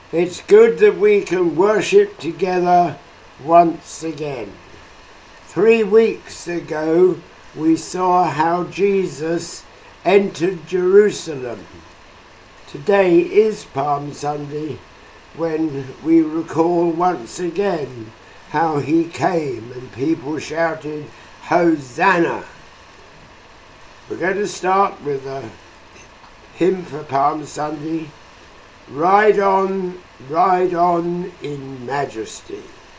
It's good that we can worship together once again. 3 weeks ago, we saw how Jesus entered Jerusalem. Today is Palm Sunday, when we recall once again how he came and people shouted, Hosanna! We're going to start with a hymn for Palm Sunday, Ride on in majesty.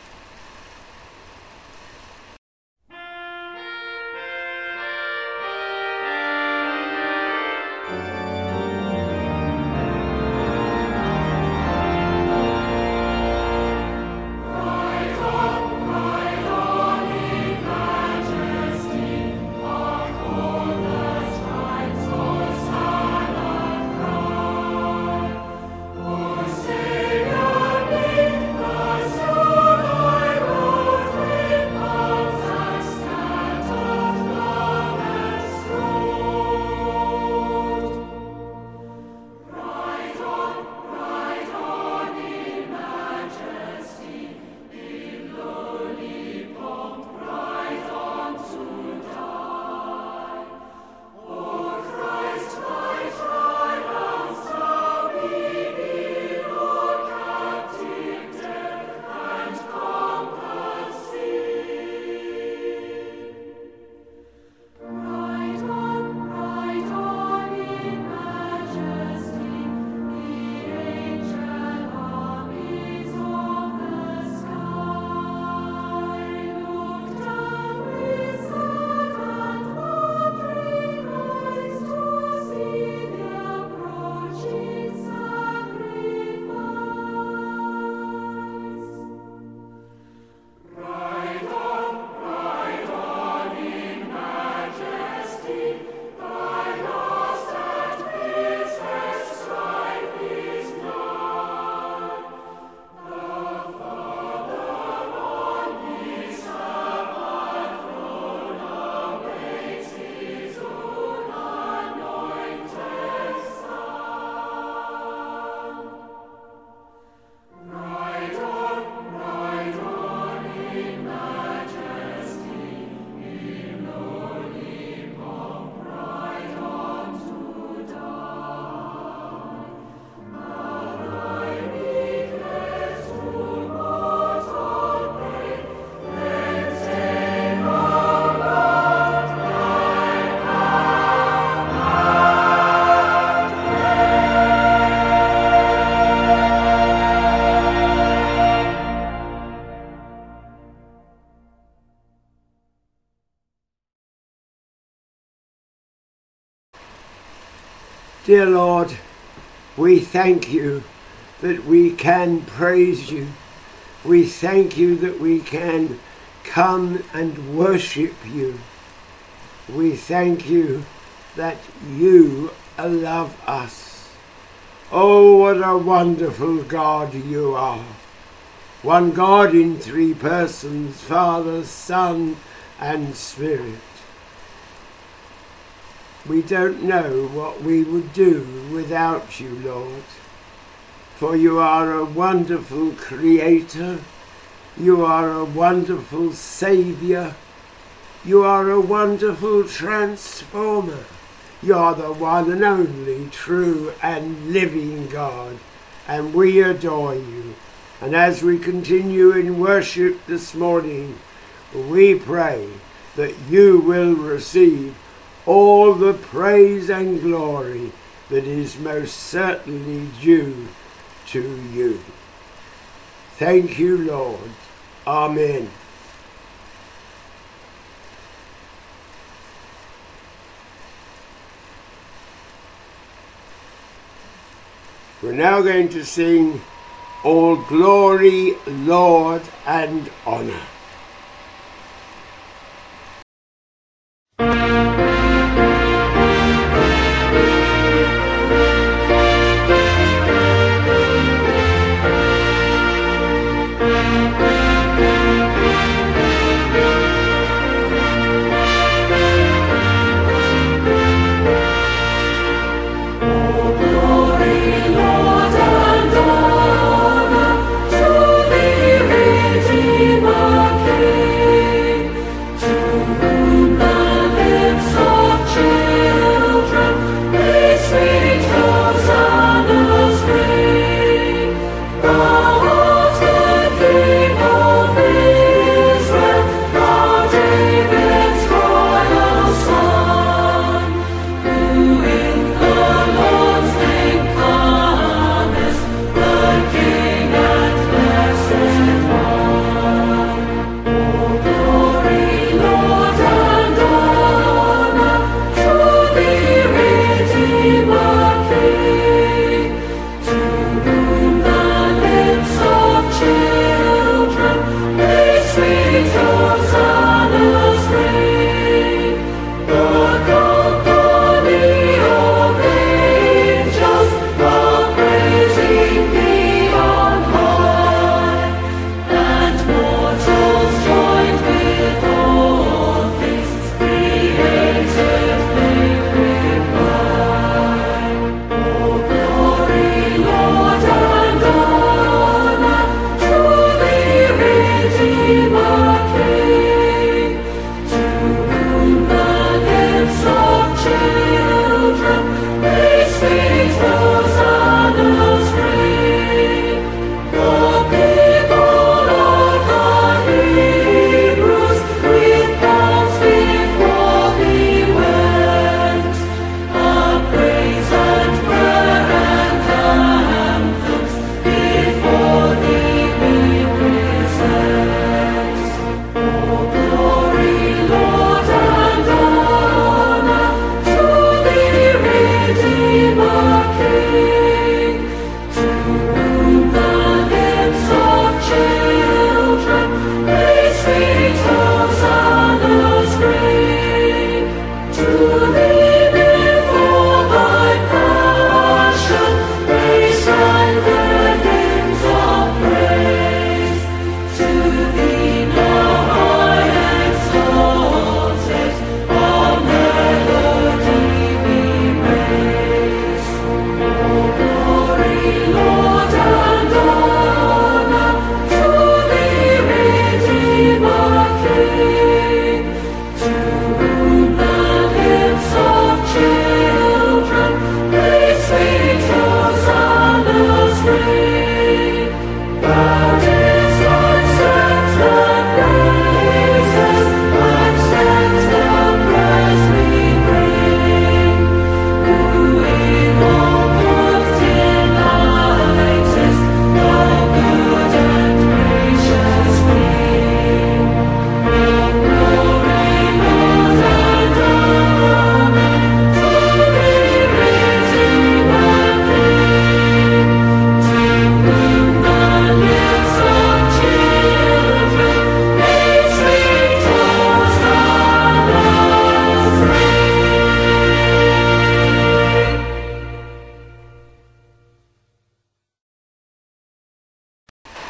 Dear Lord, we thank you that we can praise you. We thank you that we can come and worship you. We thank you that you love us. Oh, what a wonderful God you are. One God in 3 persons, Father, Son, and Spirit. We don't know what we would do without you, Lord, for you are a wonderful creator, you are a wonderful saviour, you are a wonderful transformer, you are the one and only true and living God, and we adore you. And as we continue in worship this morning, we pray that you will receive all the praise and glory that is most certainly due to you. Thank you, Lord. Amen. We're now going to sing All Glory, Lord, and Honour. Glory, Lord, and honor.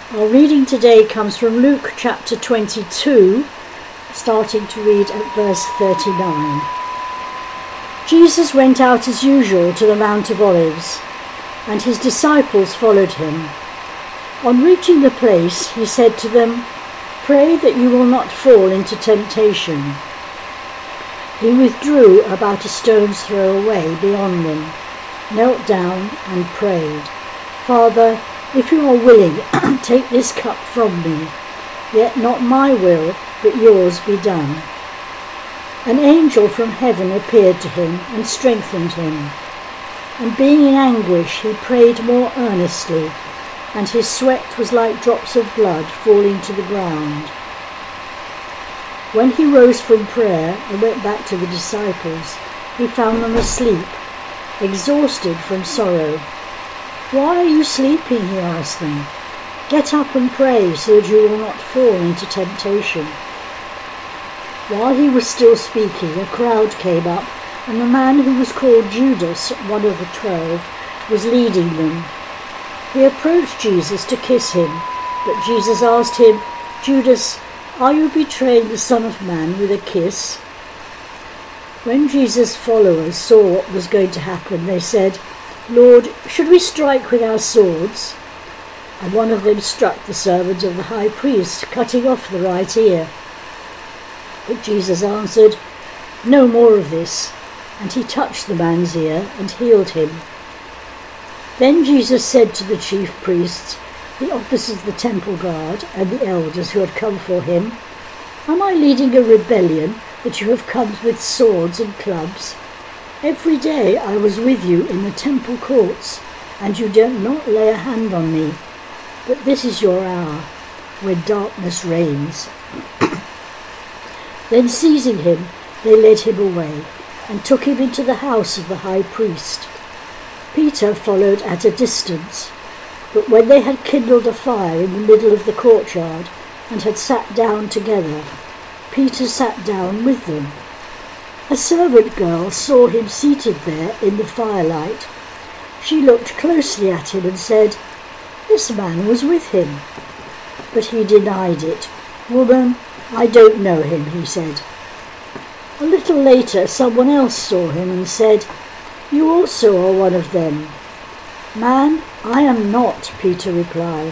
Our reading today comes from Luke chapter 22, starting to read at verse 39. Jesus went out as usual to the Mount of Olives, and his disciples followed him. On reaching the place, he said to them, "Pray that you will not fall into temptation." He withdrew about a stone's throw away beyond them, knelt down and prayed, "Father, if you are willing, take this cup from me, yet not my will, but yours be done." An angel from heaven appeared to him and strengthened him. And being in anguish, he prayed more earnestly, and his sweat was like drops of blood falling to the ground. When he rose from prayer and went back to the disciples, he found them asleep, exhausted from sorrow. "Why are you sleeping?" he asked them. "Get up and pray so that you will not fall into temptation." While he was still speaking, a crowd came up, and the man who was called Judas, one of the 12, was leading them. He approached Jesus to kiss him, but Jesus asked him, "Judas, are you betraying the Son of Man with a kiss?" When Jesus' followers saw what was going to happen, they said, "Lord, should we strike with our swords?" And one of them struck the servant of the high priest, cutting off the right ear. But Jesus answered, "No more of this," and he touched the man's ear and healed him. Then Jesus said to the chief priests, the officers of the temple guard, and the elders who had come for him, "Am I leading a rebellion that you have come with swords and clubs? Every day I was with you in the temple courts, and you did not lay a hand on me. But this is your hour, when darkness reigns." Then seizing him, they led him away, and took him into the house of the high priest. Peter followed at a distance, but when they had kindled a fire in the middle of the courtyard, and had sat down together, Peter sat down with them. A servant girl saw him seated there in the firelight. She looked closely at him and said, "This man was with him." But he denied it. "Woman, I don't know him," he said. A little later, someone else saw him and said, "You also are one of them." "Man, I am not," Peter replied.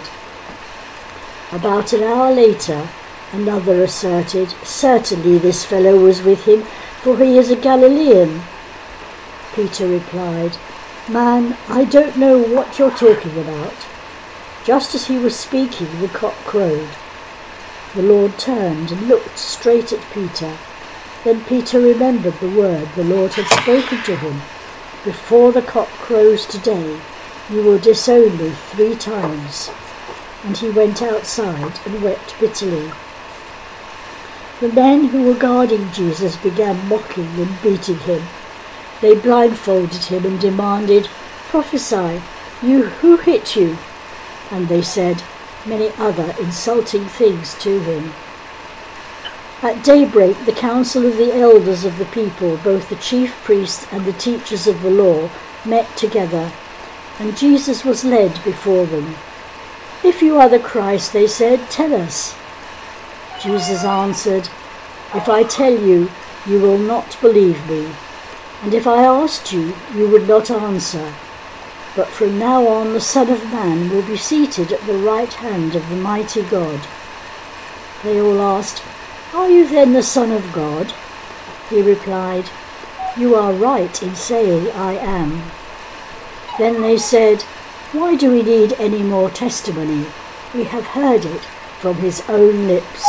About an hour later, another asserted, "Certainly this fellow was with him, for he is a Galilean." Peter replied, "Man, I don't know what you're talking about." Just as he was speaking, the cock crowed. The Lord turned and looked straight at Peter. Then Peter remembered the word the Lord had spoken to him. "Before the cock crows today, you will disown me 3 times." And he went outside and wept bitterly. The men who were guarding Jesus began mocking and beating him. They blindfolded him and demanded, "Prophesy, who hit you?" And they said many other insulting things to him. At daybreak, the council of the elders of the people, both the chief priests and the teachers of the law, met together, and Jesus was led before them. "If you are the Christ," they said, "tell us." Jesus answered, "If I tell you, you will not believe me, and if I asked you, you would not answer. But from now on the Son of Man will be seated at the right hand of the mighty God." They all asked, "Are you then the Son of God?" He replied, "You are right in saying I am." Then they said, "Why do we need any more testimony? We have heard it from his own lips."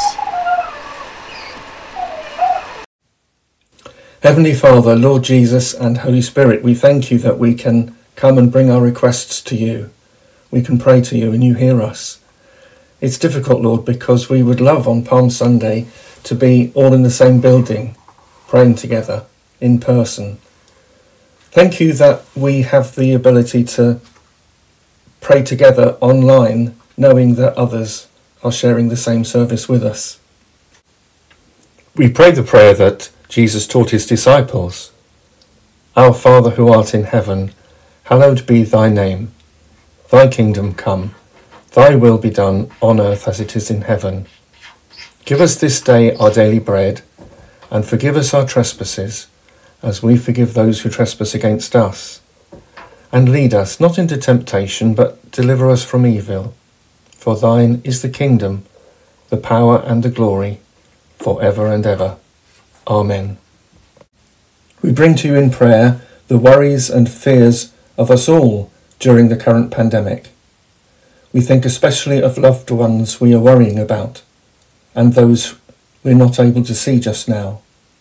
Heavenly Father, Lord Jesus and Holy Spirit, we thank you that we can come and bring our requests to you. We can pray to you and you hear us. It's difficult, Lord, because we would love on Palm Sunday to be all in the same building, praying together, in person. Thank you that we have the ability to pray together online, knowing that others are sharing the same service with us. We pray the prayer that Jesus taught his disciples. Our Father who art in heaven, hallowed be thy name. Thy kingdom come. Thy will be done on earth as it is in heaven. Give us this day our daily bread, and forgive us our trespasses, as we forgive those who trespass against us. And lead us not into temptation, but deliver us from evil. For thine is the kingdom, the power and the glory, for ever and ever. Amen. We bring to you in prayer the worries and fears of us all during the current pandemic. We think especially of loved ones we are worrying about, and those we're not able to see just now.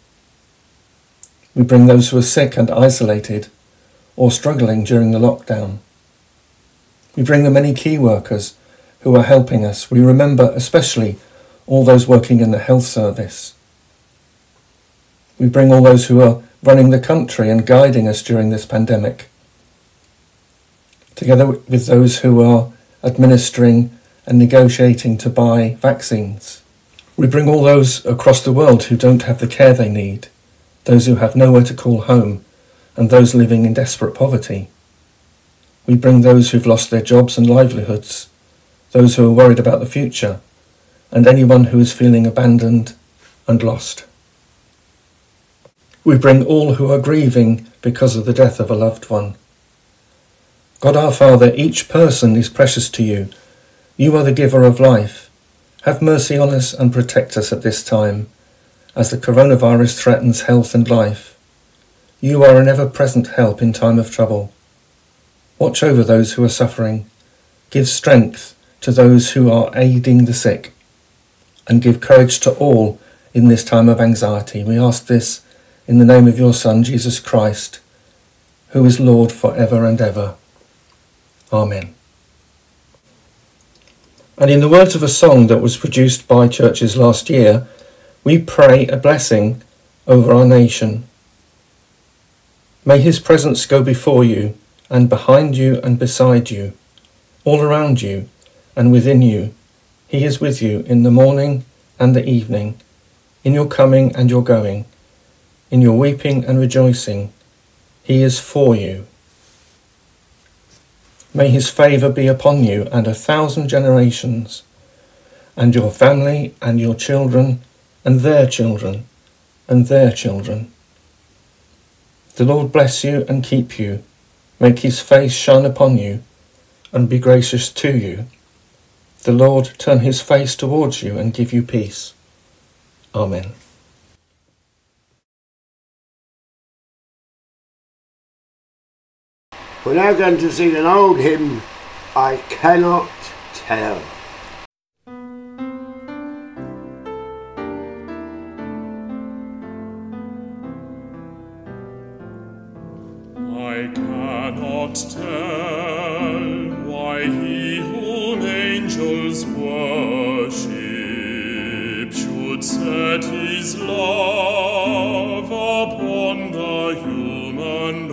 We bring those who are sick and isolated, or struggling during the lockdown. We bring the many key workers who are helping us. We remember especially all those working in the health service. We bring all those who are running the country and guiding us during this pandemic, together with those who are administering and negotiating to buy vaccines. We bring all those across the world who don't have the care they need, those who have nowhere to call home, and those living in desperate poverty. We bring those who've lost their jobs and livelihoods, those who are worried about the future, and anyone who is feeling abandoned and lost. We bring all who are grieving because of the death of a loved one. God our Father, each person is precious to you. You are the giver of life. Have mercy on us and protect us at this time, as the coronavirus threatens health and life. You are an ever-present help in time of trouble. Watch over those who are suffering. Give strength to those who are aiding the sick, and give courage to all in this time of anxiety. We ask this in the name of your Son, Jesus Christ, who is Lord for ever and ever. Amen. And in the words of a song that was produced by churches last year, we pray a blessing over our nation. May his presence go before you, and behind you and beside you, all around you and within you. He is with you in the morning and the evening, in your coming and your going, in your weeping and rejoicing. He is for you. May his favour be upon you and 1,000 generations, and your family and your children and their children and their children. The Lord bless you and keep you, make his face shine upon you, and be gracious to you. The Lord turn his face towards you and give you peace. Amen. We're now going to sing an old hymn, I Cannot Tell. I cannot tell why he whom angels worship should set his love upon the human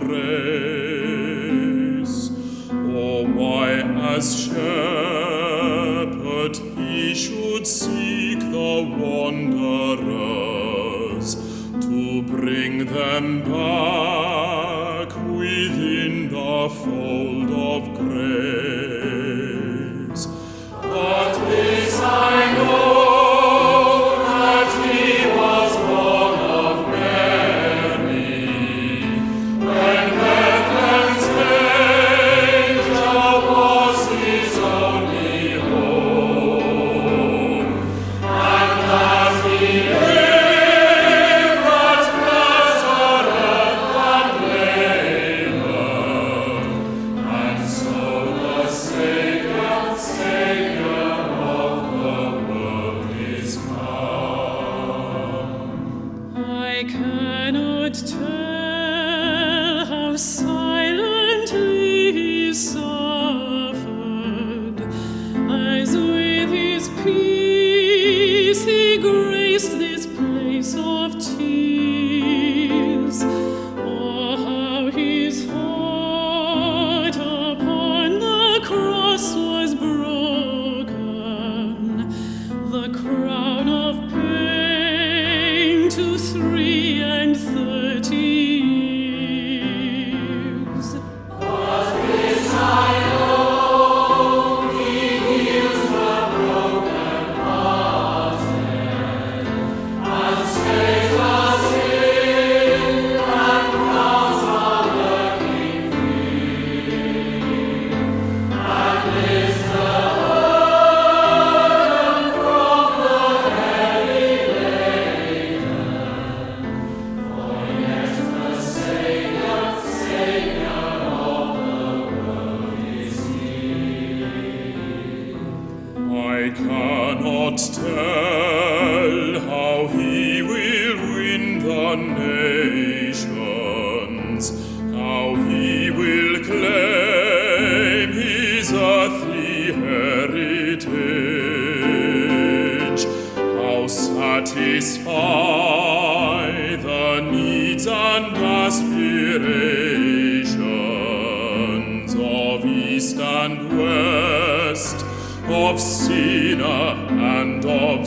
race, or why as shepherd he should seek the wanderers to bring them back within the fold of grace. But this I know, that he was born of Mary, when Bethlehem's manger was his only home, and that he lived at Nazareth and labored I cannot tell how he will win the nations, how he will claim his earthly heritage, how satisfy the needs and aspirations of east and west, of sinner and of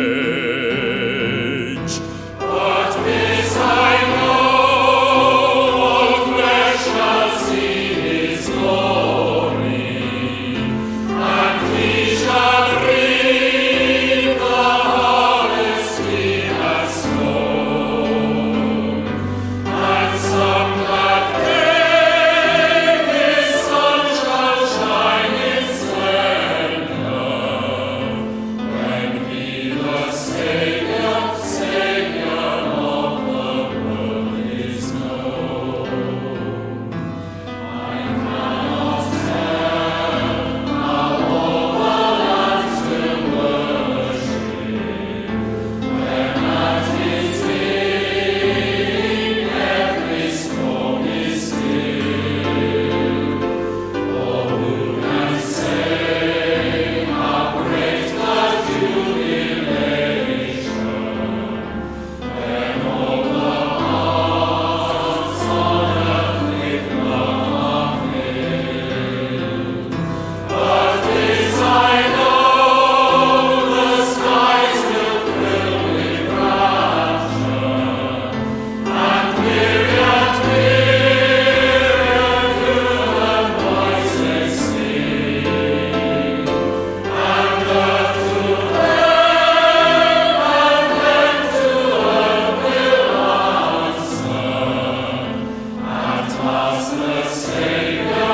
sage. But this I know, all flesh shall see his glory, and he shall reap the harvest he has sown. And some that day his sun shall shine in splendor, when he the Savior of the world is known. I cannot tell how all the lands will worship, when at his bidding every storm is still. Or who can say how great the jubilation, when all the hearts on earth with love are filled? But this I know, the skies will fill with rapture, and myriad human voices sing, and earth to heaven and heaven to earth will answer. At last the Savior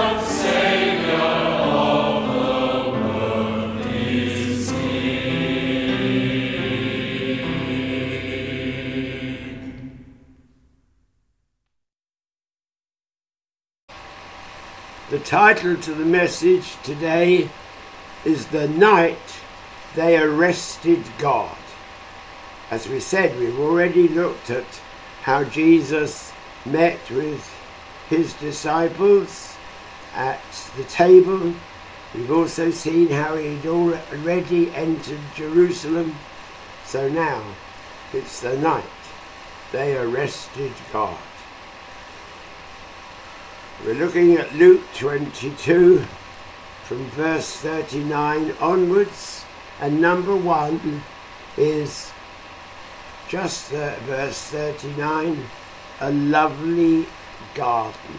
of the world is King. The title to the message today is The Night They Arrested God. As we said, we've already looked at how Jesus met with his disciples at the table. We've also seen how he'd already entered Jerusalem. So now it's the night they arrested God. We're looking at Luke 22 from verse 39 onwards, and number 1 is just verse 39, a lovely garden.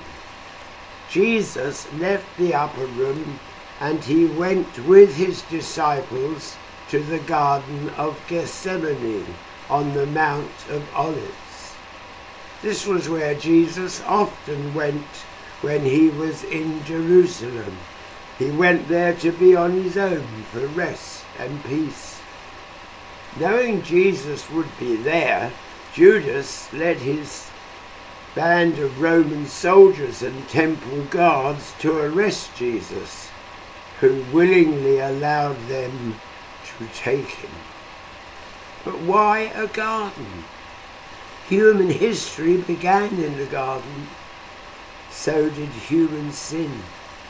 Jesus left the upper room and he went with his disciples to the Garden of Gethsemane on the Mount of Olives. This was where Jesus often went when he was in Jerusalem. He went there to be on his own for rest and peace. Knowing Jesus would be there, Judas led his band of Roman soldiers and temple guards to arrest Jesus, who willingly allowed them to take him. But why a garden? Human history began in the garden. So did human sin.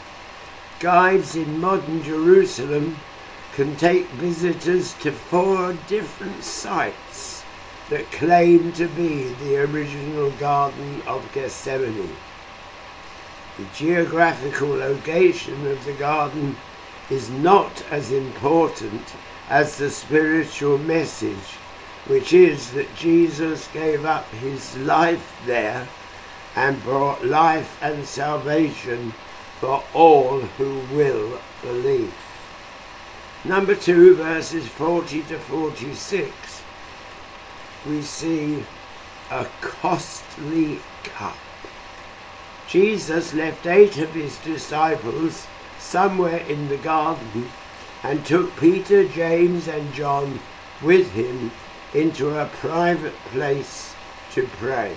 Guides in modern Jerusalem can take visitors to 4 different sites that claim to be the original Garden of Gethsemane. The geographical location of the garden is not as important as the spiritual message, which is that Jesus gave up his life there and brought life and salvation for all who will believe. Number 2, verses 40 to 46, we see a costly cup. Jesus left 8 of his disciples somewhere in the garden and took Peter, James and John with him into a private place to pray.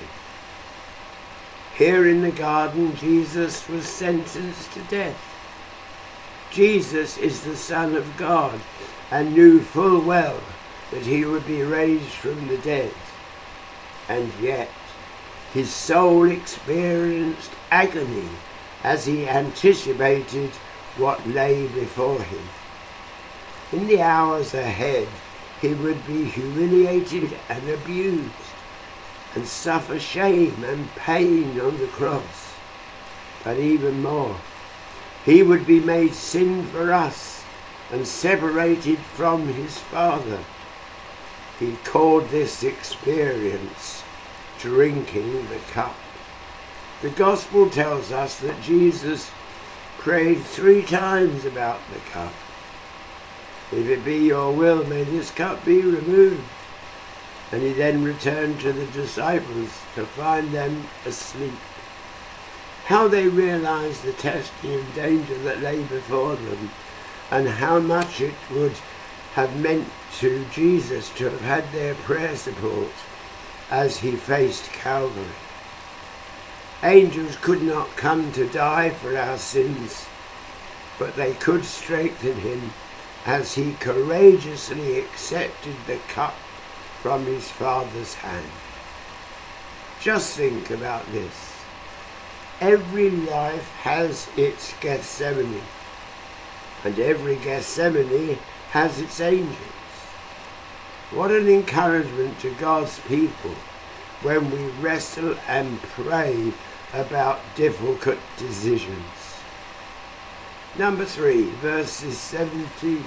Here in the garden, Jesus was sentenced to death. Jesus is the Son of God and knew full well that he would be raised from the dead. And yet his soul experienced agony as he anticipated what lay before him. In the hours ahead, he would be humiliated and abused and suffer shame and pain on the cross. But even more, he would be made sin for us and separated from his Father. He called this experience drinking the cup. The Gospel tells us that Jesus prayed 3 times about the cup. If it be your will, may this cup be removed. And he then returned to the disciples to find them asleep. How they realized the testing and danger that lay before them, and how much it would have meant to Jesus to have had their prayer support as he faced Calvary. Angels could not come to die for our sins, but they could strengthen him as he courageously accepted the cup from his Father's hand. Just think about this. Every life has its Gethsemane, and every Gethsemane has its angels. What an encouragement to God's people when we wrestle and pray about difficult decisions. Number 3, verses 70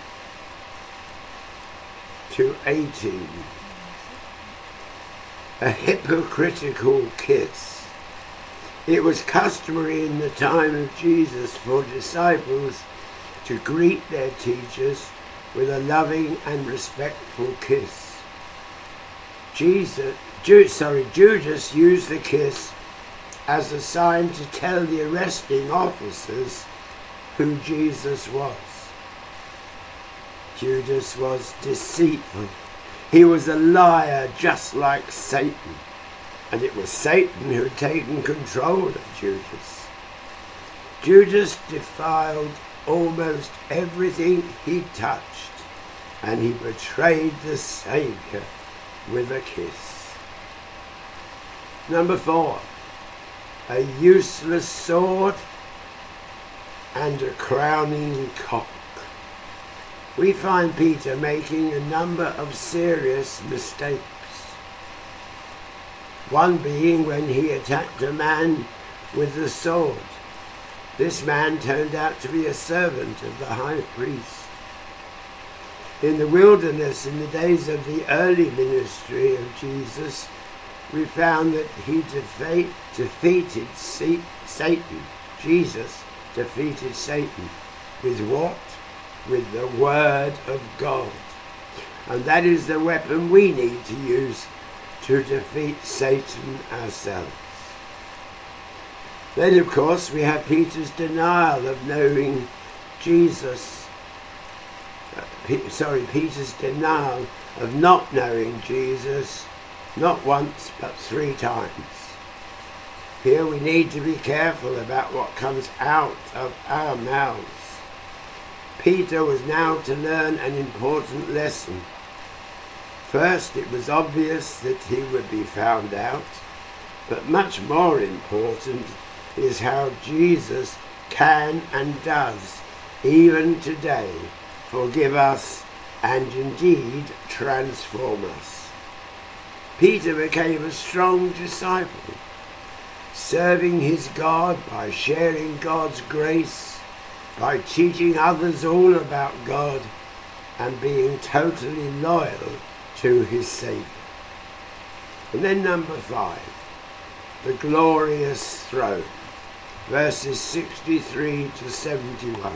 to 18. A hypocritical kiss. It was customary in the time of Jesus for disciples to greet their teachers with a loving and respectful kiss. Judas used the kiss as a sign to tell the arresting officers who Jesus was. Judas was deceitful. He was a liar just like Satan. And it was Satan who had taken control of Judas. Judas defiled almost everything he touched, and he betrayed the Saviour with a kiss. Number 4, a useless sword and a crowning cock. We find Peter making a number of serious mistakes. One being when he attacked a man with the sword. This man turned out to be a servant of the high priest. In the wilderness, in the days of the early ministry of Jesus, we found that he defeated Satan. Jesus defeated Satan. With what? With the Word of God. And that is the weapon we need to use to defeat Satan ourselves. Then, of course, we have Peter's denial of knowing Jesus. Peter's denial of not knowing Jesus, not once, but 3 times. Here we need to be careful about what comes out of our mouths. Peter was now to learn an important lesson. First, it was obvious that he would be found out, but much more important is how Jesus can and does, even today, forgive us and indeed transform us. Peter became a strong disciple, serving his God by sharing God's grace, by teaching others all about God, and being totally loyal to his Saviour. And then number 5, the glorious throne, verses 63 to 71.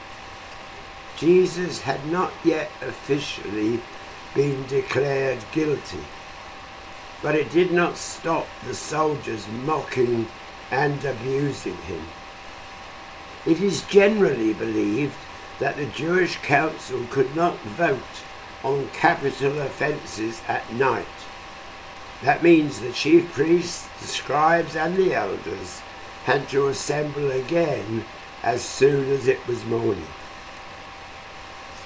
Jesus had not yet officially been declared guilty, but it did not stop the soldiers mocking and abusing him. It is generally believed that the Jewish council could not vote on capital offences at night. That means the chief priests, the scribes and the elders had to assemble again as soon as it was morning.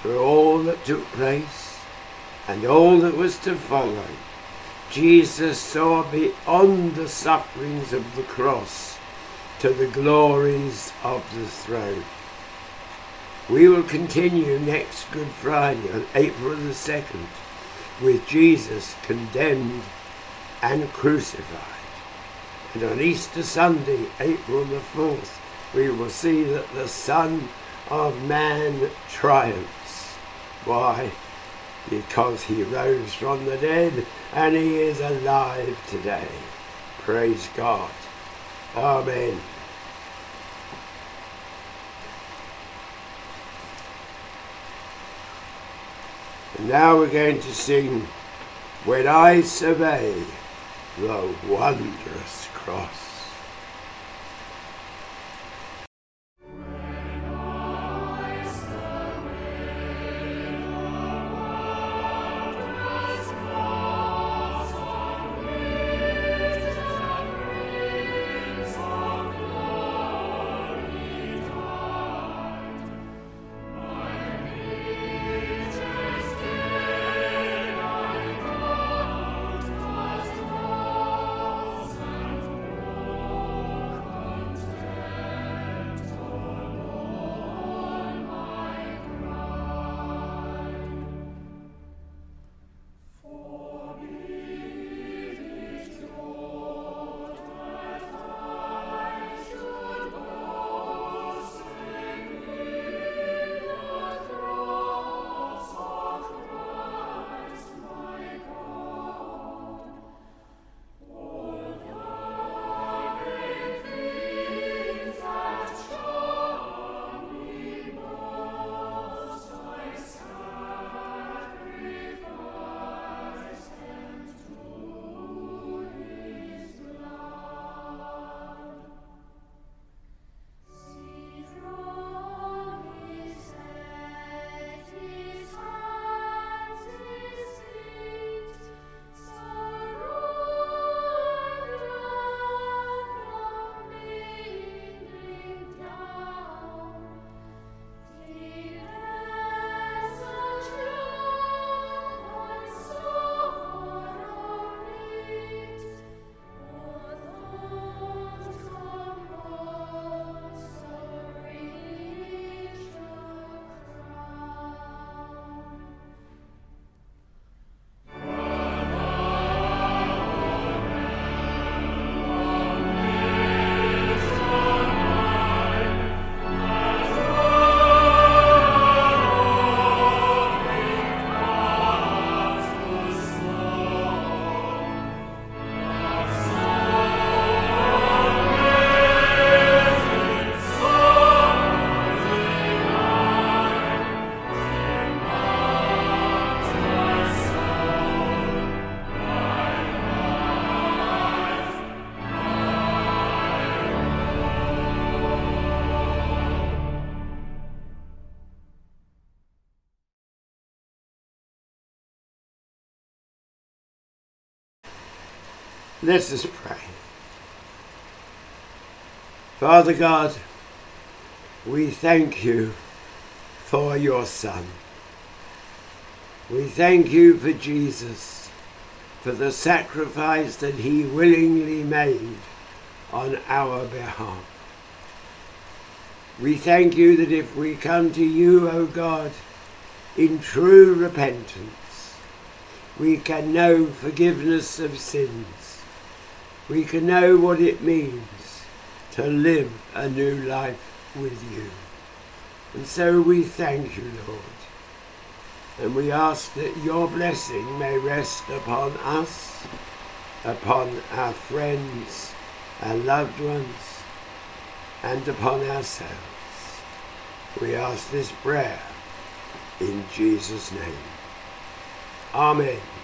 through all that took place and all that was to follow, Jesus saw beyond the sufferings of the cross to the glories of the throne. We will continue next Good Friday on April the 2nd with Jesus condemned and crucified. And on Easter Sunday, April the 4th, we will see that the Son of Man triumphs. Why? Because he rose from the dead and he is alive today. Praise God. Amen. And now we're going to sing When I Survey the Wondrous Cross. Let us pray. Father God, we thank you for your Son. We thank you for Jesus, for the sacrifice that he willingly made on our behalf. We thank you that if we come to you, O God, in true repentance, we can know forgiveness of sins. We can know what it means to live a new life with you. And so we thank you, Lord. And we ask that your blessing may rest upon us, upon our friends, our loved ones, and upon ourselves. We ask this prayer in Jesus' name. Amen.